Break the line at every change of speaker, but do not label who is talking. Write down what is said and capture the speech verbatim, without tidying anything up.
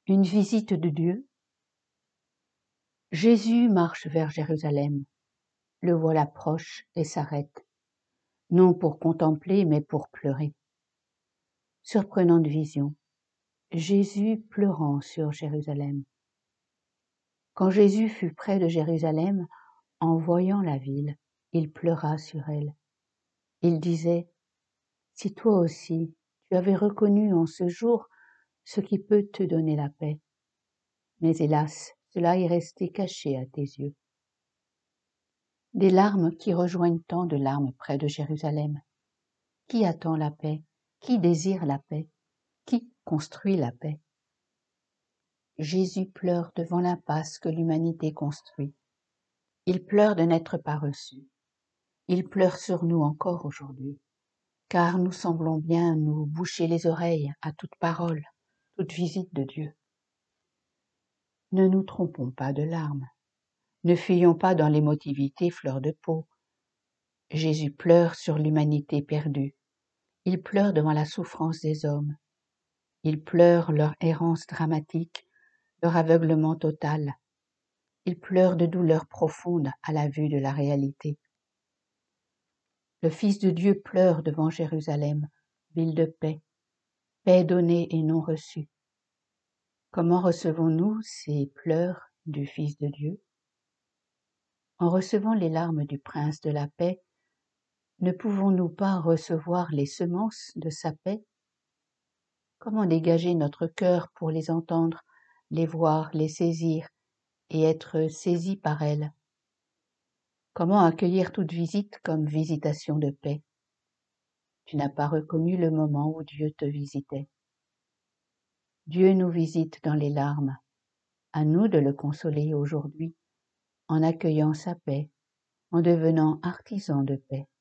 Une visite de Dieu. Jésus marche vers Jérusalem. Le voilà proche et s'arrête, non pour contempler, mais pour pleurer. Surprenante vision. Jésus pleurant sur Jérusalem. Quand Jésus fut près de Jérusalem, en voyant la ville, il pleura sur elle. Il disait, « Si toi aussi, tu avais reconnu en ce jour ce qui peut te donner la paix. Mais hélas, cela est resté caché à tes yeux. » Des larmes qui rejoignent tant de larmes près de Jérusalem. Qui attend la paix? Qui désire la paix? Qui construit la paix? Jésus pleure devant l'impasse que l'humanité construit. Il pleure de n'être pas reçu. Il pleure sur nous encore aujourd'hui, car nous semblons bien nous boucher les oreilles à toute parole, toute visite de Dieu. Ne nous trompons pas de larmes. Ne fuyons pas dans l'émotivité fleur de peau. Jésus pleure sur l'humanité perdue. Il pleure devant la souffrance des hommes. Il pleure leur errance dramatique, leur aveuglement total. Il pleure de douleur profonde à la vue de la réalité. Le Fils de Dieu pleure devant Jérusalem, ville de paix, paix donnée et non reçue. Comment recevons-nous ces pleurs du Fils de Dieu? En recevant les larmes du Prince de la paix, ne pouvons-nous pas recevoir les semences de sa paix? Comment dégager notre cœur pour les entendre, les voir, les saisir et être saisis par elles? Comment accueillir toute visite comme visitation de paix? Tu n'as pas reconnu le moment où Dieu te visitait. Dieu nous visite dans les larmes. À nous de le consoler aujourd'hui, en accueillant sa paix, en devenant artisans de paix.